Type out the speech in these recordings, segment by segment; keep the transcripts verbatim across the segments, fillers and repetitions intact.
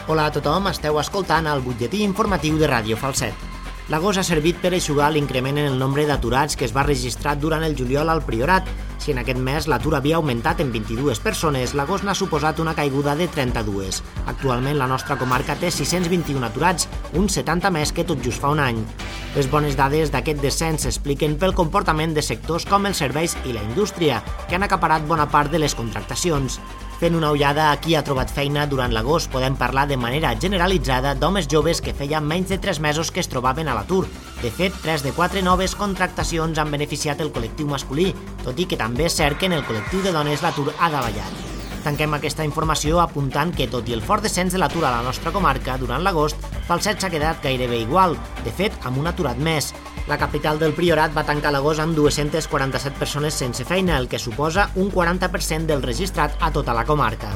Hola a tothom, esteu escoltant el butlletí informatiu de Ràdio Falset. L'agost ha servit per eixugar l'increment en el nombre d'aturats que es va registrar durant el juliol al Priorat. Si en aquest mes l'atur havia augmentat en vint-i-dues persones, l'agost n'ha suposat una caiguda de trenta-dues. Actualment la nostra comarca té sis-cents vint-i-un aturats, uns setanta més que tot just fa un any. Les bones dades d'aquest descens s'expliquen pel comportament de sectors com els serveis i la indústria, que han acaparat bona part de les contractacions. Fent una ullada a qui ha trobat feina durant l'agost, podem parlar de manera generalitzada d'homes joves que feien menys de tres mesos que es trobaven a l'atur. De fet, tres de quatre noves contractacions han beneficiat el col·lectiu masculí, tot i que també és cert que en el col·lectiu de dones l'atur ha davallat. Tanquem aquesta informació apuntant que, tot i el fort descens de l'atur a la nostra comarca, durant l'agost, Falset s'ha quedat gairebé igual, de fet, amb un aturat més. La capital del Priorat va tancar l'agost amb dues-centes quaranta-set persones sense feina, el que suposa un quaranta per cent del registrat a tota la comarca.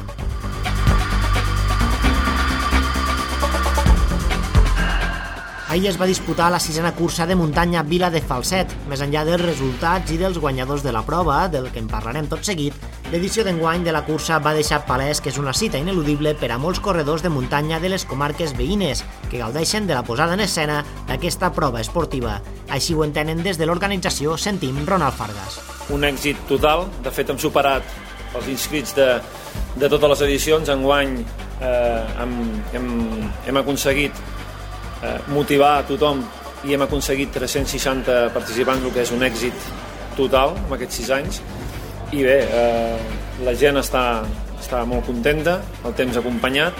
Ahir es va disputar la sisena cursa de muntanya Vila de Falset. Més enllà dels resultats i dels guanyadors de la prova, del que en parlarem tot seguit, l'edició d'enguany de la cursa va deixar palès que és una cita ineludible per a molts corredors de muntanya de les comarques veïnes, que gaudeixen de la posada en escena d'aquesta prova esportiva. Així ho entenen des de l'organització. Sentim Ronald Fargas. Un èxit total. De fet, hem superat els inscrits de, de totes les edicions. Enguany eh, hem, hem, hem aconseguit eh, motivar a tothom i hem aconseguit tres-cents seixanta participants, el que és un èxit total en aquests sis anys. I bé, eh, la gent està, està molt contenta, el temps acompanyat,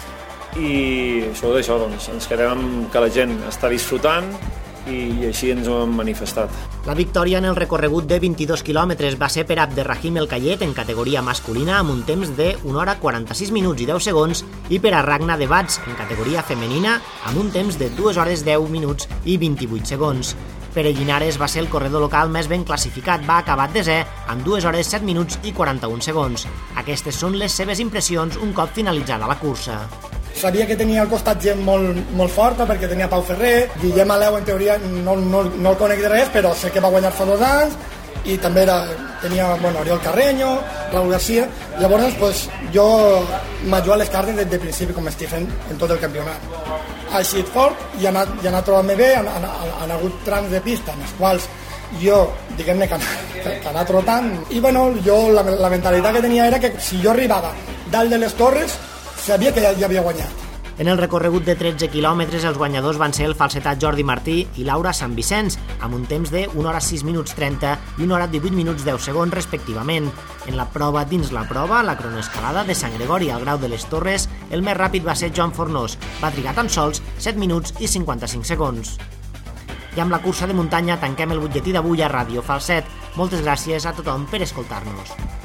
i sobretot això, doncs, ens quedem amb que la gent està disfrutant i així ens ho hem manifestat. La victòria en el recorregut de vint-i-dos quilòmetres va ser per Abderrahim El Kayet en categoria masculina amb un temps de una hora quaranta-sis minuts i deu segons i per a Ragna de Bats en categoria femenina amb un temps de dues hores deu minuts i vint-i-vuit segons. Pere Llinares va ser el corredor local més ben classificat, va acabar desè amb dues hores set minuts i quaranta-un segons. Aquestes són les seves impressions un cop finalitzada la cursa. Sabia que tenia al costat gent molt, molt forta perquè tenia Pau Ferrer, Guillem Aleu en teoria no, no, no el conec de res, però sé que va guanyar fa dos anys i també era, tenia bueno, Oriol Carreño, Raúl García. Llavors pues, jo m'ajudo a les cartes des de principi com estic fent en tot el campionat. Ha eixit fort i ha anat, i ha anat trobant-me bé, han, han, han hagut trams de pista en els quals jo, diguem-ne, que, que, que anat trotant. I bueno, jo la, la mentalitat que tenia era que si jo arribava dalt de les torres, sabia que ja, ja havia guanyat. En el recorregut de tretze quilòmetres, els guanyadors van ser el falsetà Jordi Martí i Laura Sant Vicenç, amb un temps de una hora sis minuts trenta i una hora divuit minuts deu segons, respectivament. En la prova dins la prova, la cronoescalada de Sant Gregori al Grau de les Torres, el més ràpid va ser Joan Fornós. Va trigar tan sols set minuts i cinquanta-cinc segons. I amb la cursa de muntanya tanquem el butlletí d'avui a Ràdio Falset. Moltes gràcies a tothom per escoltar-nos.